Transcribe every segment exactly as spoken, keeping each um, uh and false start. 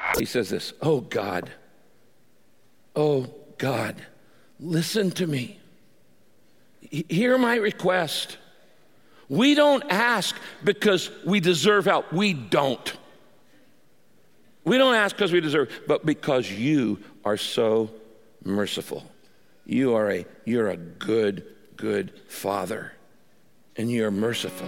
He says this, oh God, oh God, listen to me. Hear my request. We don't ask because we deserve help. We don't. We don't ask because we deserve, but because you are so merciful. You are a, you're a good, good Father, and you're merciful.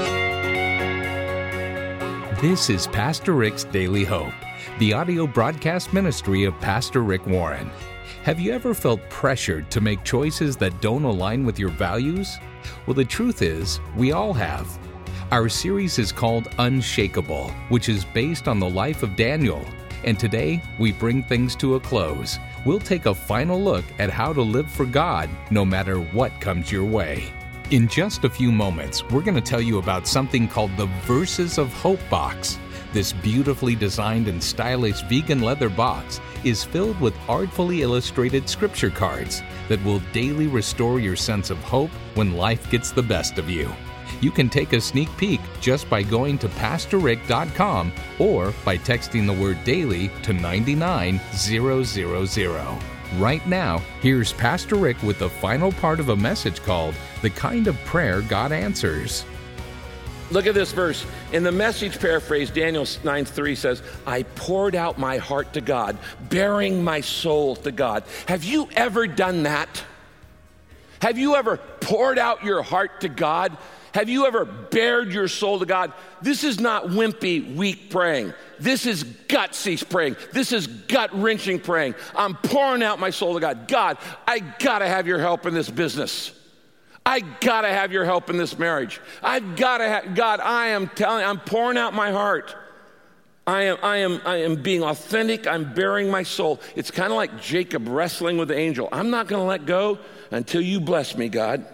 This is Pastor Rick's Daily Hope, the audio broadcast ministry of Pastor Rick Warren. Have you ever felt pressured to make choices that don't align with your values? Well, the truth is, we all have. Our series is called Unshakable, which is based on the life of Daniel. And today, we bring things to a close. We'll take a final look at how to live for God, no matter what comes your way. In just a few moments, we're going to tell you about something called the Verses of Hope box. This beautifully designed and stylish vegan leather box is filled with artfully illustrated scripture cards that will daily restore your sense of hope when life gets the best of you. You can take a sneak peek just by going to pastor rick dot com or by texting the word daily to nine nine zero zero zero. Right now, here's Pastor Rick with the final part of a message called The Kind of Prayer God Answers. Look at this verse. In the Message paraphrase, Daniel nine three says, I poured out my heart to God, bearing my soul to God. Have you ever done that? Have you ever poured out your heart to God? Have you ever bared your soul to God? This is not wimpy, weak praying. This is gutsy praying. This is gut-wrenching praying. I'm pouring out my soul to God. God, I gotta have your help in this business. I gotta have your help in this marriage. I've gotta have, God, I am telling, I'm pouring out my heart. I am, I am, I am being authentic. I'm bearing my soul. It's kind of like Jacob wrestling with the angel. I'm not gonna let go until you bless me, God.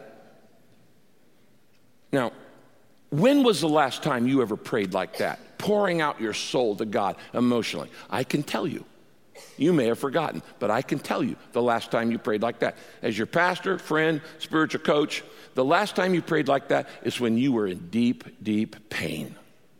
Now, when was the last time you ever prayed like that? Pouring out your soul to God emotionally. I can tell you. You may have forgotten, but I can tell you the last time you prayed like that. As your pastor, friend, spiritual coach, the last time you prayed like that is when you were in deep, deep pain.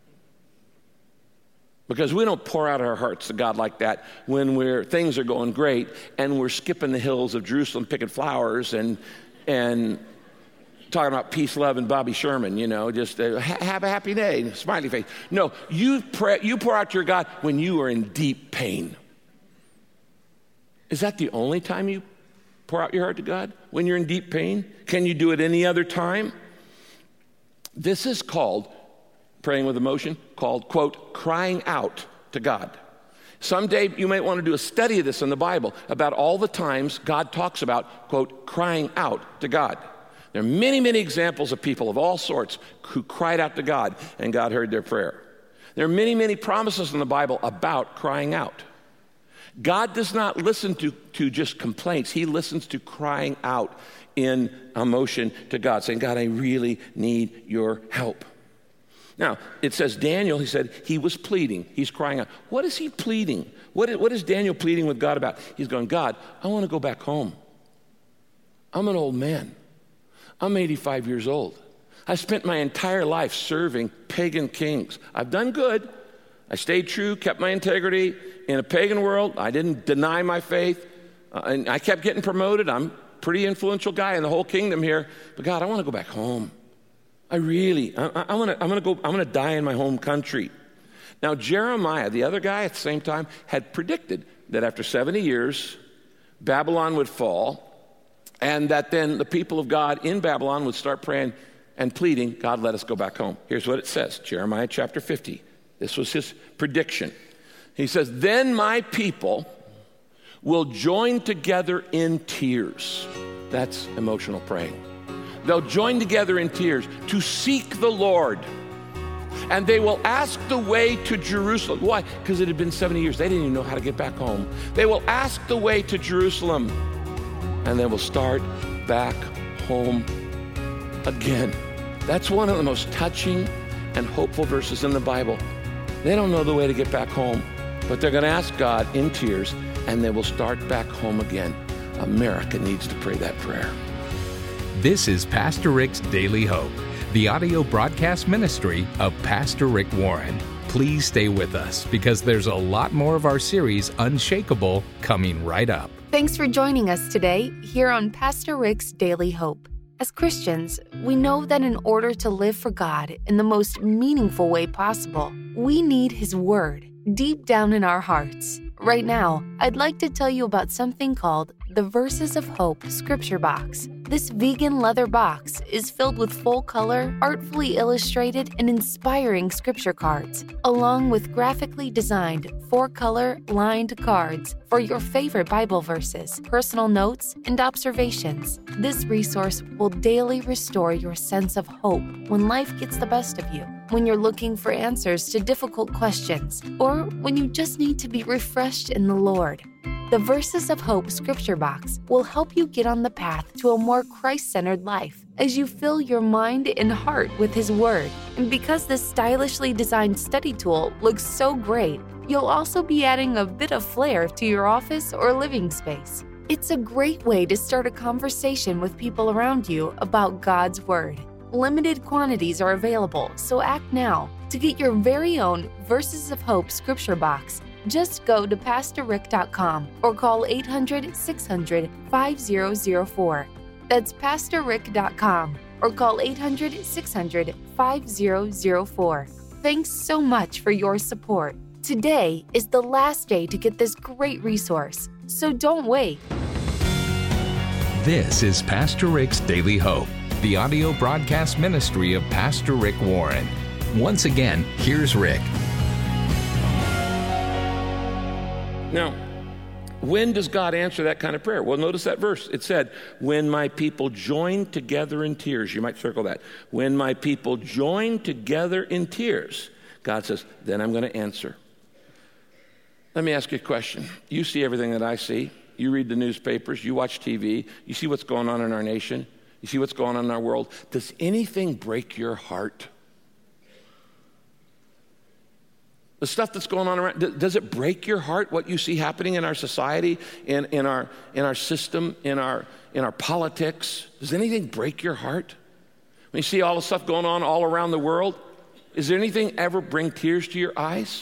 Because we don't pour out our hearts to God like that when we're, things are going great and we're skipping the hills of Jerusalem picking flowers and and talking about peace, love, and Bobby Sherman, you know, just uh, ha- have a happy day, smiley face. No, you pray, you pour out to your God when you are in deep pain. Is that the only time you pour out your heart to God? When you're in deep pain? Can you do it any other time? This is called, praying with emotion, called, quote, crying out to God. Someday you might want to do a study of this in the Bible about all the times God talks about, quote, crying out to God. There are many, many examples of people of all sorts who cried out to God and God heard their prayer. There are many, many promises in the Bible about crying out. God does not listen to, to just complaints. He listens to crying out in emotion to God, saying, God, I really need your help. Now, it says Daniel, he said, he was pleading. He's crying out. What is he pleading? What is, what is Daniel pleading with God about? He's going, God, I want to go back home. I'm an old man. I'm eighty-five years old. I spent my entire life serving pagan kings. I've done good. I stayed true, kept my integrity. In a pagan world, I didn't deny my faith. Uh, and I kept getting promoted. I'm a pretty influential guy in the whole kingdom here. But God, I want to go back home. I really, I, I, I want to, I'm going to go, I'm going to die in my home country. Now, Jeremiah, the other guy at the same time, had predicted that after seventy years, Babylon would fall, and that then the people of God in Babylon would start praying and pleading, God, let us go back home. Here's what it says, Jeremiah chapter fifty. This was his prediction. He says, then my people will join together in tears. That's emotional praying. They'll join together in tears to seek the Lord. And they will ask the way to Jerusalem. Why? Because it had been seventy years. They didn't even know how to get back home. They will ask the way to Jerusalem. And they will start back home again. That's one of the most touching and hopeful verses in the Bible. They don't know the way to get back home, but they're going to ask God in tears, and they will start back home again. America needs to pray that prayer. This is Pastor Rick's Daily Hope, the audio broadcast ministry of Pastor Rick Warren. Please stay with us because there's a lot more of our series, Unshakable, coming right up. Thanks for joining us today here on Pastor Rick's Daily Hope. As Christians, we know that in order to live for God in the most meaningful way possible, we need His Word deep down in our hearts. Right now, I'd like to tell you about something called the Verses of Hope Scripture Box. This vegan leather box is filled with full-color, artfully illustrated, and inspiring scripture cards, along with graphically designed four-color lined cards for your favorite Bible verses, personal notes, and observations. This resource will daily restore your sense of hope when life gets the best of you, when you're looking for answers to difficult questions, or when you just need to be refreshed in the Lord. The Verses of Hope Scripture Box will help you get on the path to a more Christ-centered life as you fill your mind and heart with His Word. And because this stylishly designed study tool looks so great, you'll also be adding a bit of flair to your office or living space. It's a great way to start a conversation with people around you about God's Word. Limited quantities are available, so act now. To get your very own Verses of Hope Scripture Box, just go to pastor rick dot com or call eight hundred, six hundred, five zero zero four. That's pastor rick dot com or call eight hundred, six hundred, five zero zero four. Thanks so much for your support. Today is the last day to get this great resource, so don't wait. This is Pastor Rick's Daily Hope, the audio broadcast ministry of Pastor Rick Warren. Once again, here's Rick. Now, when does God answer that kind of prayer? Well, notice that verse. It said, when my people join together in tears. You might circle that. When my people join together in tears, God says, then I'm going to answer. Let me ask you a question. You see everything that I see. You read the newspapers. You watch T V. You see what's going on in our nation. You see what's going on in our world. Does anything break your heart? The stuff that's going on around, does it break your heart what you see happening in our society, in, in, our, in our system, in our, in our politics? Does anything break your heart? When you see all the stuff going on all around the world, is there anything ever bring tears to your eyes?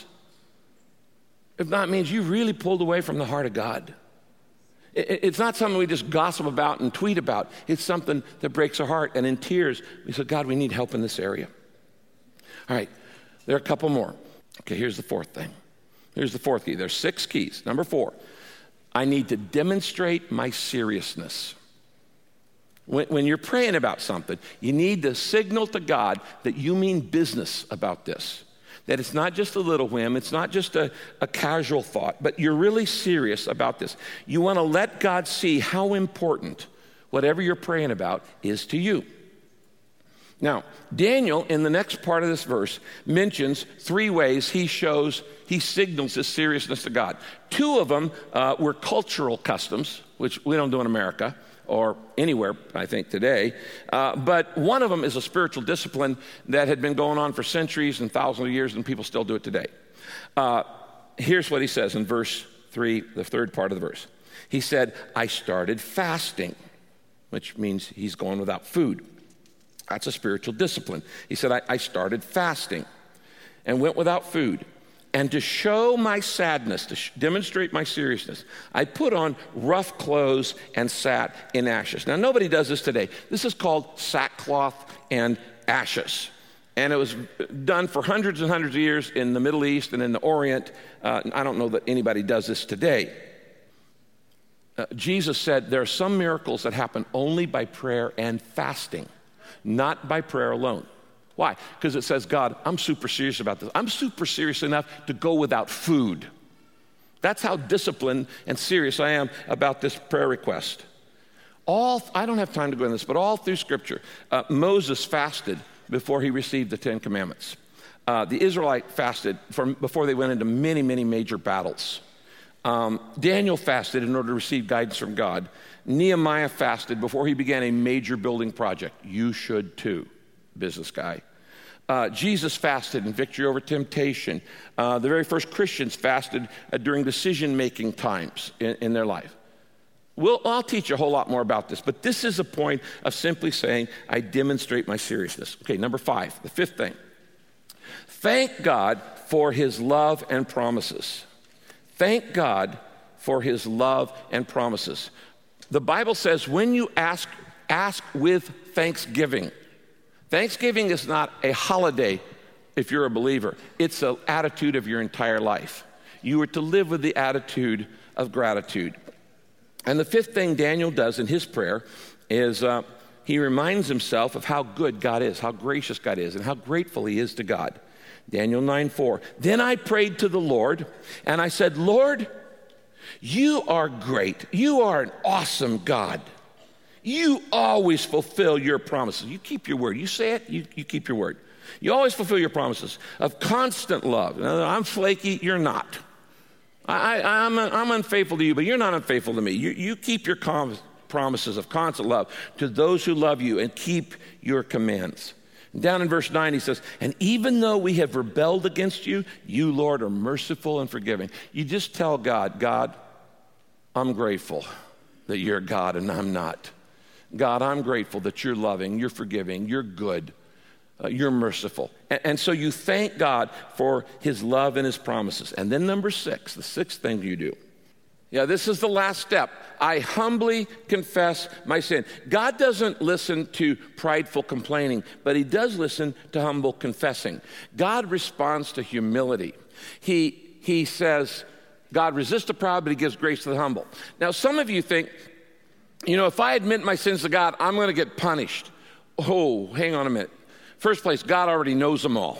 If not, it means you really pulled away from the heart of God. It, it's not something we just gossip about and tweet about. It's something that breaks our heart. And in tears, we say, God, we need help in this area. All right, there are a couple more. Okay, here's the fourth thing. Here's the fourth key. There's six keys. Number four, I need to demonstrate my seriousness. When, when you're praying about something, you need to signal to God that you mean business about this. That it's not just a little whim, it's not just a, a casual thought, but you're really serious about this. You want to let God see how important whatever you're praying about is to you. Now, Daniel, in the next part of this verse, mentions three ways he shows, he signals his seriousness to God. Two of them uh, were cultural customs, which we don't do in America or anywhere, I think, today. Uh, but one of them is a spiritual discipline that had been going on for centuries and thousands of years, and people still do it today. Uh, here's what he says in verse three, the third part of the verse. He said, I started fasting, which means he's going without food. That's a spiritual discipline. He said, I, I started fasting and went without food. And to show my sadness, to sh- demonstrate my seriousness, I put on rough clothes and sat in ashes. Now, nobody does this today. This is called sackcloth and ashes. And it was done for hundreds and hundreds of years in the Middle East and in the Orient. Uh, I don't know that anybody does this today. Uh, Jesus said there are some miracles that happen only by prayer and fasting. Not by prayer alone. Why? Because it says, God, I'm super serious about this. I'm super serious enough to go without food. That's how disciplined and serious I am about this prayer request. All, I don't have time to go into this, but all through Scripture, uh, Moses fasted before he received the Ten Commandments. Uh, the Israelite fasted for, before they went into many, many major battles. Um, Daniel fasted in order to receive guidance from God. Nehemiah fasted before he began a major building project. You should too, business guy. Uh, Jesus fasted in victory over temptation. Uh, the very first Christians fasted uh, during decision-making times in, in their life. We'll, I'll teach you a whole lot more about this, but this is a point of simply saying, I demonstrate my seriousness. Okay, number five, the fifth thing. Thank God for his love and promises. Thank God for his love and promises. The Bible says when you ask, ask with thanksgiving. Thanksgiving is not a holiday if you're a believer. It's an attitude of your entire life. You are to live with the attitude of gratitude. And the fifth thing Daniel does in his prayer is uh, he reminds himself of how good God is, how gracious God is, and how grateful he is to God. Daniel nine four. Then I prayed to the Lord, and I said, Lord, you are great. You are an awesome God. You always fulfill your promises. You keep your word. You say it, you, you keep your word. You always fulfill your promises of constant love. Now, I'm flaky, you're not. I, I, I'm, I'm unfaithful to you, but you're not unfaithful to me. You, you keep your com- promises of constant love to those who love you and keep your commands. Down in verse nine, he says, and even though we have rebelled against you, you, Lord, are merciful and forgiving. You just tell God, God, I'm grateful that you're God and I'm not. God, I'm grateful that you're loving, you're forgiving, you're good, uh, you're merciful. And, and so you thank God for his love and his promises. And then number six, the sixth thing you do. Yeah, this is the last step. I humbly confess my sin. God doesn't listen to prideful complaining, but he does listen to humble confessing. God responds to humility. He, he says, God resists the proud, but he gives grace to the humble. Now, some of you think, you know, if I admit my sins to God, I'm going to get punished. Oh, hang on a minute. First place, God already knows them all.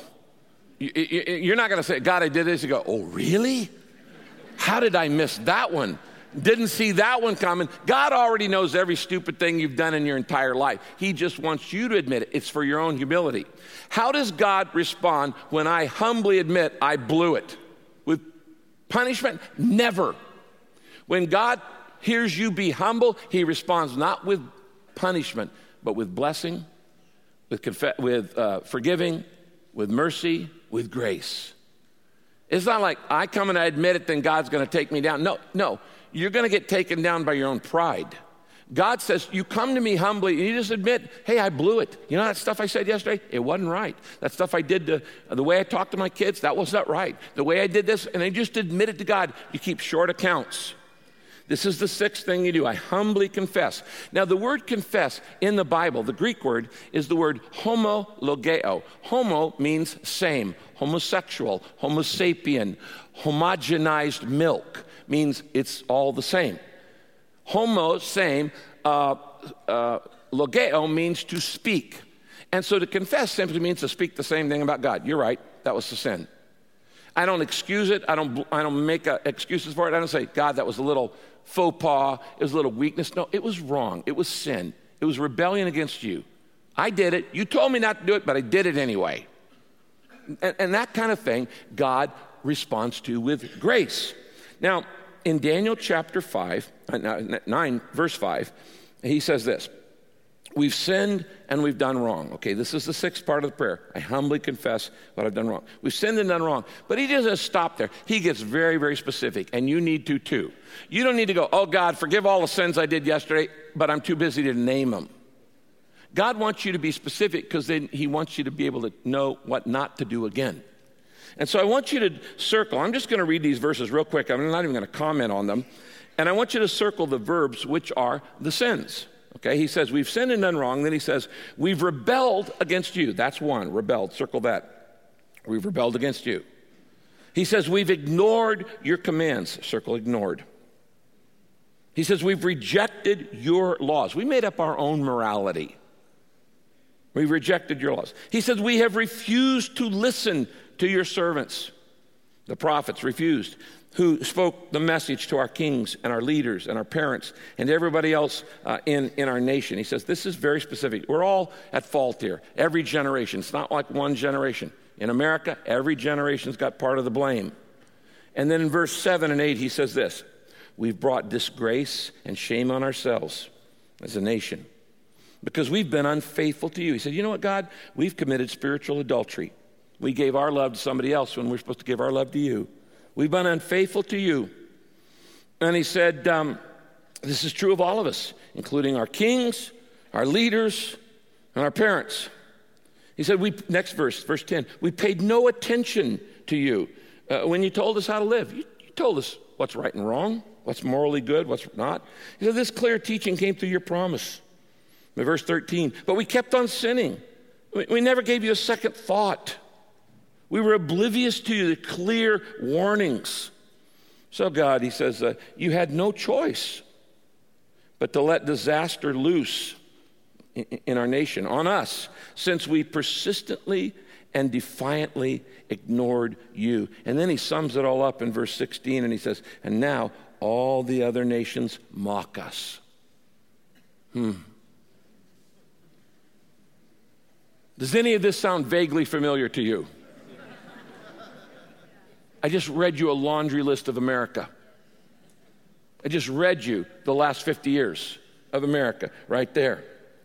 You're not going to say, God, I did this. You go, oh, really? How did I miss that one? Didn't see that one coming. God already knows every stupid thing you've done in your entire life. He just wants you to admit it. It's for your own humility. How does God respond when I humbly admit I blew it? With punishment? Never. When God hears you be humble, he responds not with punishment, but with blessing, with, conf- with uh, forgiving, with mercy, with grace. It's not like I come and I admit it, then God's going to take me down. No, no. You're going to get taken down by your own pride. God says, you come to me humbly, and you just admit, hey, I blew it. You know that stuff I said yesterday? It wasn't right. That stuff I did, to, the way I talked to my kids, that was not right. The way I did this, and I just admit it to God. You keep short accounts. This is the sixth thing you do. I humbly confess. Now, the word confess in the Bible, the Greek word, is the word homologeo. Homo means same. Homosexual, homo sapien, homogenized milk means it's all the same. Homo, same, uh, uh, logeo means to speak. And so to confess simply means to speak the same thing about God. You're right, that was the sin. I don't excuse it. I don't, I don't make uh, excuses for it. I don't say, God, that was a little faux pas. It was a little weakness. No, it was wrong. It was sin. It was rebellion against you. I did it. You told me not to do it, but I did it anyway. And, and that kind of thing, God responds to with grace. Now, in Daniel chapter five, nine, verse five, he says this, we've sinned and we've done wrong. Okay, this is the sixth part of the prayer. I humbly confess what I've done wrong. We've sinned and done wrong. But he doesn't stop there. He gets very, very specific, and you need to too. You don't need to go, oh, God, forgive all the sins I did yesterday, but I'm too busy to name them. God wants you to be specific because then he wants you to be able to know what not to do again. And so I want you to circle. I'm just going to read these verses real quick. I'm not even going to comment on them. And I want you to circle the verbs, which are the sins. Okay, he says, we've sinned and done wrong. Then he says, we've rebelled against you. That's one, rebelled. Circle that. We've rebelled against you. He says, we've ignored your commands. Circle ignored. He says, we've rejected your laws. We made up our own morality. We've rejected your laws. He says, we have refused to listen to your servants. The prophets refused, who spoke the message to our kings and our leaders and our parents and everybody else uh, in, in our nation. He says, this is very specific. We're all at fault here. Every generation. It's not like one generation. In America, every generation's got part of the blame. And then in verse seven and eight, he says this, we've brought disgrace and shame on ourselves as a nation because we've been unfaithful to you. He said, you know what, God? We've committed spiritual adultery. We gave our love to somebody else when we're supposed to give our love to you. We've been unfaithful to you. And he said, um, this is true of all of us, including our kings, our leaders, and our parents. He said, we, next verse, verse ten, we paid no attention to you uh, when you told us how to live. You, you told us what's right and wrong, what's morally good, what's not. He said, this clear teaching came through your promise. In verse thirteen, but we kept on sinning. We, we never gave you a second thought. We were oblivious to the clear warnings. So God, he says, uh, you had no choice but to let disaster loose in, in our nation, on us, since we persistently and defiantly ignored you. And then he sums it all up in verse sixteen, and he says, and now all the other nations mock us. Hmm. Does any of this sound vaguely familiar to you? I just read you a laundry list of America. I just read you the last fifty years of America right there.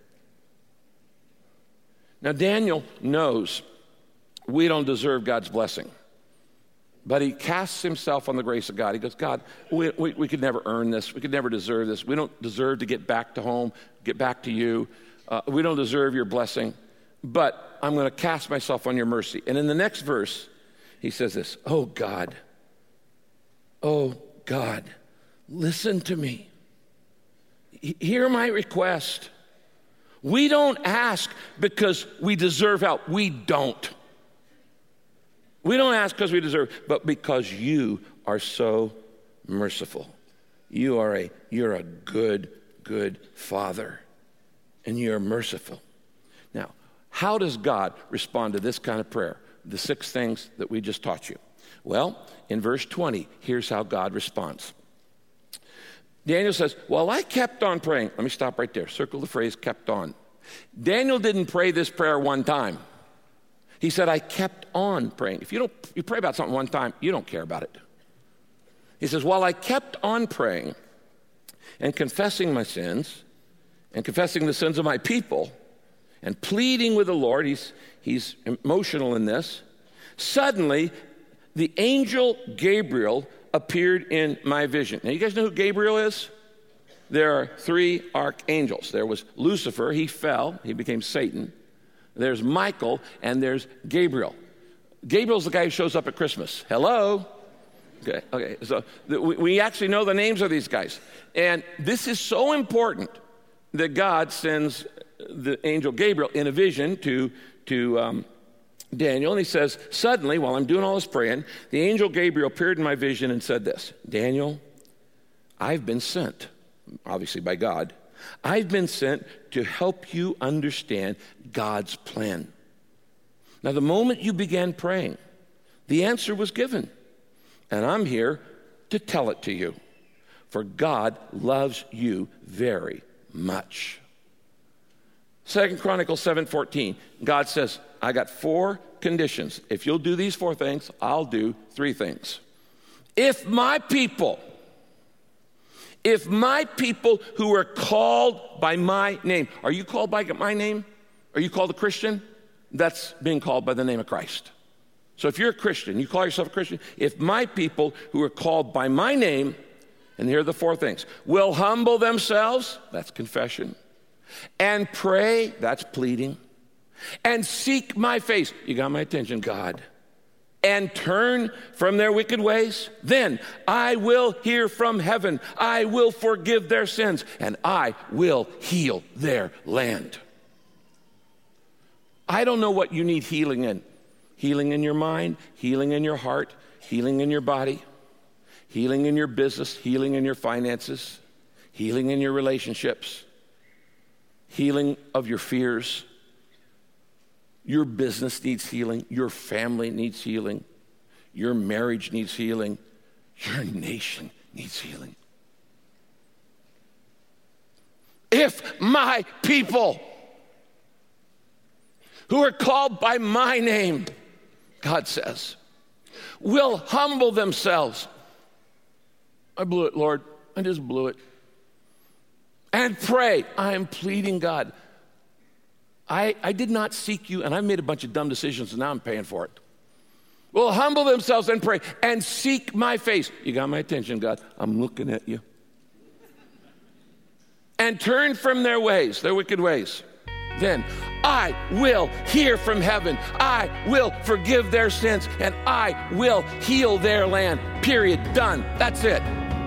Now, Daniel knows we don't deserve God's blessing, but he casts himself on the grace of God. He goes, God, we, we, we could never earn this. We could never deserve this. We don't deserve to get back to home, get back to you. Uh, we don't deserve your blessing, but I'm going to cast myself on your mercy. And in the next verse, he says this, oh God, oh God, listen to me. Hear my request. We don't ask because we deserve help. We don't. We don't ask because we deserve, but because you are so merciful. You are a, you're a good, good Father, and you're merciful. Now, how does God respond to this kind of prayer? The six things that we just taught you. Well, in verse twenty, here's how God responds. Daniel says, well, I kept on praying. Let me stop right there. Circle the phrase kept on. Daniel didn't pray this prayer one time. He said, I kept on praying. If you don't, you pray about something one time, you don't care about it. He says, while I kept on praying and confessing my sins and confessing the sins of my people and pleading with the Lord, he's, he's emotional in this, suddenly the angel Gabriel appeared in my vision. Now, you guys know who Gabriel is? There are three archangels. There was Lucifer, he fell, he became Satan. There's Michael, and there's Gabriel. Gabriel's the guy who shows up at Christmas. Hello? Okay, okay. So the, we, we actually know the names of these guys. And this is so important that God sends the angel Gabriel in a vision to, to um, Daniel, and he says, suddenly, while I'm doing all this praying, the angel Gabriel appeared in my vision and said this, Daniel, I've been sent, obviously by God, I've been sent to help you understand God's plan. Now, the moment you began praying, the answer was given, and I'm here to tell it to you, for God loves you very much. Second Chronicles seven fourteen, God says, I got four conditions. If you'll do these four things, I'll do three things. If my people, if my people who are called by my name, are you called by my name? Are you called a Christian? That's being called by the name of Christ. So if you're a Christian, you call yourself a Christian, if my people who are called by my name, and here are the four things, will humble themselves, that's confession, and pray, that's pleading, and seek my face, you got my attention, God, and turn from their wicked ways, then I will hear from heaven, I will forgive their sins, and I will heal their land. I don't know what you need healing in. Healing in your mind, healing in your heart, healing in your body, healing in your business, healing in your finances, healing in your relationships, healing of your fears. Your business needs healing. Your family needs healing. Your marriage needs healing. Your nation needs healing. If my people who are called by my name, God says, will humble themselves. I blew it, Lord. I just blew it. And pray. I am pleading, God. I, I did not seek you, and I made a bunch of dumb decisions, and now I'm paying for it. Will humble themselves and pray and seek my face. You got my attention, God. I'm looking at you. And turn from their ways, their wicked ways. then I will hear from heaven. I will forgive their sins, and I will heal their land. Period. Done. That's it.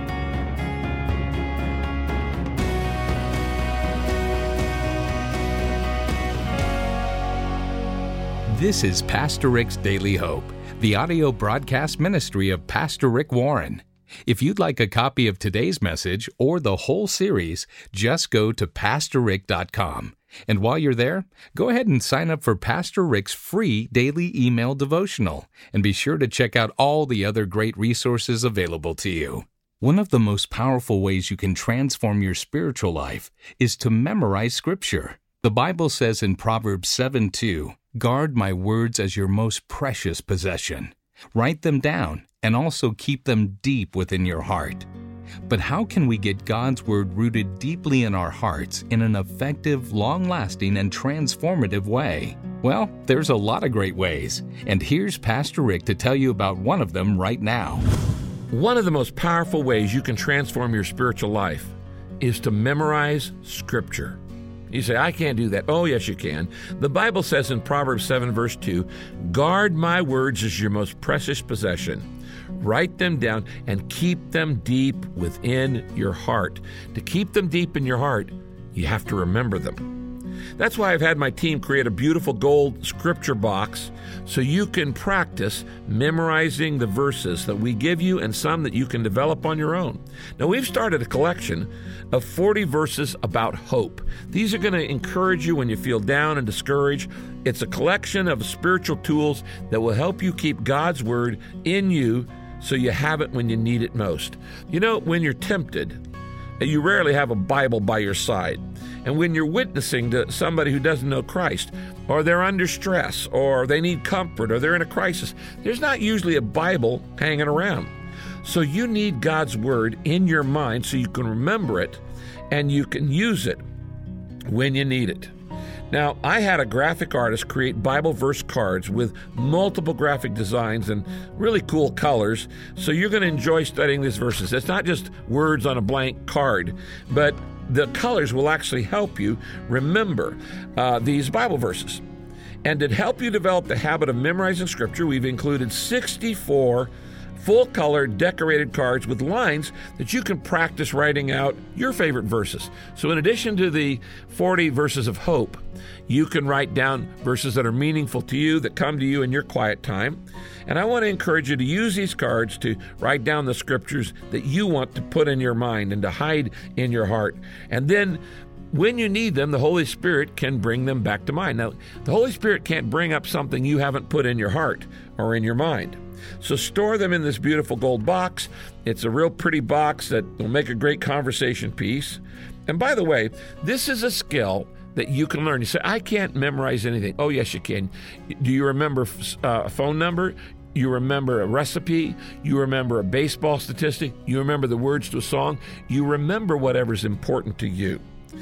This is Pastor Rick's Daily Hope, the audio broadcast ministry of Pastor Rick Warren. If you'd like a copy of today's message or the whole series, just go to pastor rick dot com. And while you're there, go ahead and sign up for Pastor Rick's free daily email devotional, and be sure to check out all the other great resources available to you. One of the most powerful ways you can transform your spiritual life is to memorize Scripture. The Bible says in Proverbs seven two, "Guard my words as your most precious possession. Write them down and also keep them deep within your heart." But how can we get God's Word rooted deeply in our hearts in an effective, long-lasting, and transformative way? Well, there's a lot of great ways, and here's Pastor Rick to tell you about one of them right now. One of the most powerful ways you can transform your spiritual life is to memorize Scripture. You say, I can't do that. Oh, yes, you can. The Bible says in Proverbs seven, verse two, "Guard my words as your most precious possession. Write them down and keep them deep within your heart." To keep them deep in your heart, you have to remember them. That's why I've had my team create a beautiful gold scripture box so you can practice memorizing the verses that we give you and some that you can develop on your own. Now, we've started a collection of forty verses about hope. These are going to encourage you when you feel down and discouraged. It's a collection of spiritual tools that will help you keep God's Word in you so you have it when you need it most. You know, when you're tempted, you rarely have a Bible by your side. And when you're witnessing to somebody who doesn't know Christ, or they're under stress, or they need comfort, or they're in a crisis, there's not usually a Bible hanging around. So you need God's Word in your mind so you can remember it and you can use it when you need it. Now, I had a graphic artist create Bible verse cards with multiple graphic designs and really cool colors, so you're going to enjoy studying these verses. It's not just words on a blank card, but the colors will actually help you remember uh, these Bible verses. And to help you develop the habit of memorizing Scripture, we've included sixty-four full-color decorated cards with lines that you can practice writing out your favorite verses. So in addition to the forty verses of hope, you can write down verses that are meaningful to you, that come to you in your quiet time. And I want to encourage you to use these cards to write down the scriptures that you want to put in your mind and to hide in your heart. And then when you need them, the Holy Spirit can bring them back to mind. Now, the Holy Spirit can't bring up something you haven't put in your heart or in your mind. So store them in this beautiful gold box. It's a real pretty box that will make a great conversation piece. And by the way, this is a skill that you can learn. You say, I can't memorize anything. Oh, yes, you can. Do you remember uh, a phone number? You remember a recipe? You remember a baseball statistic? You remember the words to a song? You remember whatever's important to you.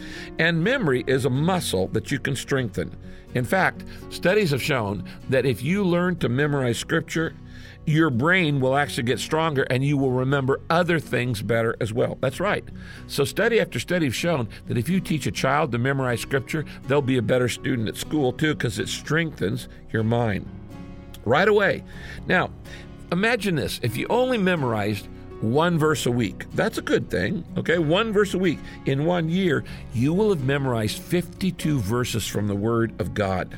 And memory is a muscle that you can strengthen. In fact, studies have shown that if you learn to memorize Scripture, your brain will actually get stronger and you will remember other things better as well. That's right. So study after study have shown that if you teach a child to memorize Scripture, they'll be a better student at school too, because it strengthens your mind right away. Now, imagine this. If you only memorized one verse a week, that's a good thing, okay? One verse a week. In one year, you will have memorized fifty-two verses from the Word of God,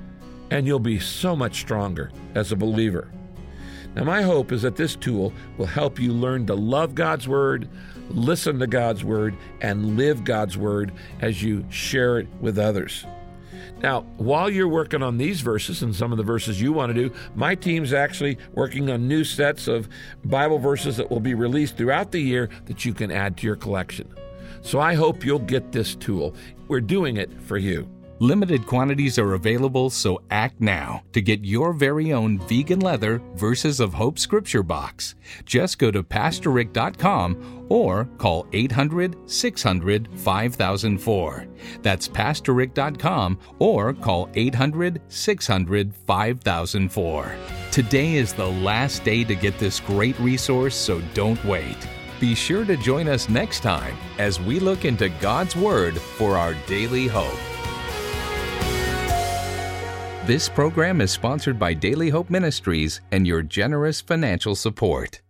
and you'll be so much stronger as a believer. Now, my hope is that this tool will help you learn to love God's Word, listen to God's Word, and live God's Word as you share it with others. Now, while you're working on these verses and some of the verses you want to do, my team's actually working on new sets of Bible verses that will be released throughout the year that you can add to your collection. So I hope you'll get this tool. We're doing it for you. Limited quantities are available, so act now to get your very own vegan leather Verses of Hope scripture box. Just go to pastor rick dot com or call eight hundred, six hundred, five thousand four. That's pastor rick dot com or call eight hundred, six hundred, five thousand four. Today is the last day to get this great resource, so don't wait. Be sure to join us next time as we look into God's Word for our daily hope. This program is sponsored by Daily Hope Ministries and your generous financial support.